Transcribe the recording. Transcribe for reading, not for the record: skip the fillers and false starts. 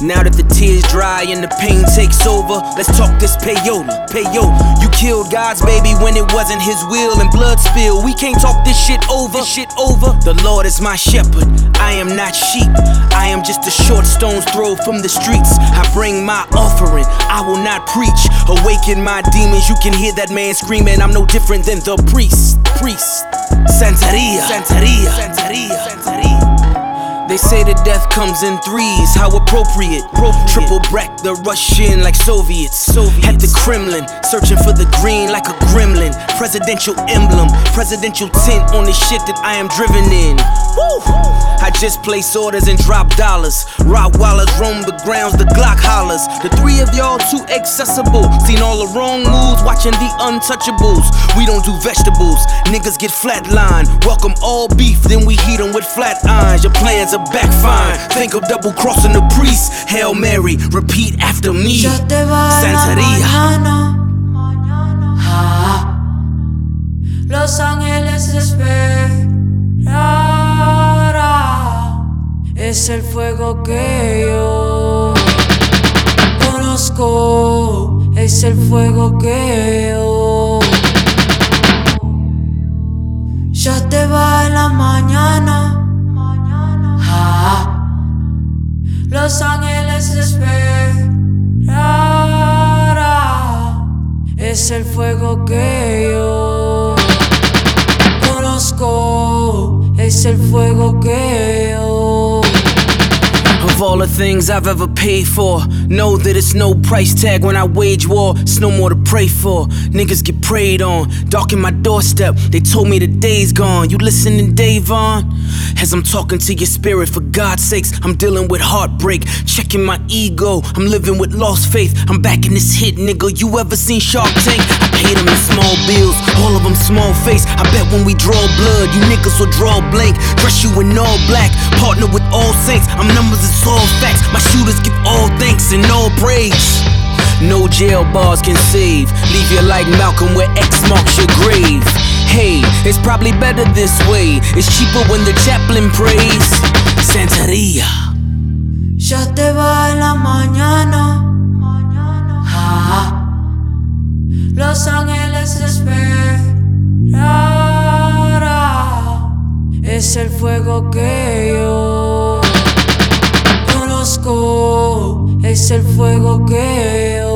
Now that the tears dry and the pain takes over, let's talk this payola, payola. You killed God's baby when it wasn't his will and blood spill. We can't talk this shit over, The Lord is my shepherd, I am not sheep. I am just a short stone's throw from the streets. I bring my offering, I will not preach. Awaken my demons, you can hear that man screaming. I'm no different than the priest. Santeria. They say that death comes in threes, how appropriate. Triple brack the Russian like Soviets. At the Kremlin, searching for the green like a gremlin. Presidential emblem, presidential tint on the shit that I am driven in. Woo! I just place orders and drop dollars. Rottweilers roam the grounds, the Glock hollers. The three of y'all too accessible. Seen all the wrong moves, watching the untouchables. We don't do vegetables, niggas get flatlined. Welcome all beef, then we heat them with flat irons. Your plans are backfire. Think of double crossing the priest. Hail Mary, repeat after me. Santeria. Los ángeles esperarán. Es el fuego que yo conozco. Es el fuego que yo. Ya te va en la mañana. Los ángeles esperarán. Es el fuego que yo conozco. Es el fuego que yo. Of all the things I've ever paid for, know that it's no price tag when I wage war. It's no more to pray for. Niggas get preyed on, darken my doorstep. They told me the day's gone. You listening, Davon? As I'm talking to your spirit, for God's sakes, I'm dealing with heartbreak, checking my ego. I'm living with lost faith. I'm back in this hit, nigga. You ever seen Shark Tank? I paid them in small bills, all of them small face. I bet when we draw blood, you niggas will draw blank. Dress you in all black, partner with all saints. I'm numbers, it's all facts. My shooters give all thanks and all praise. No jail bars can save. Leave you like Malcolm where X marks your grave. Hey, it's probably better this way. It's cheaper when the chaplain prays. Santeria. Ya te va en la mañana. Los ángeles esperarán. Es el fuego que yo conozco. Es el fuego que yo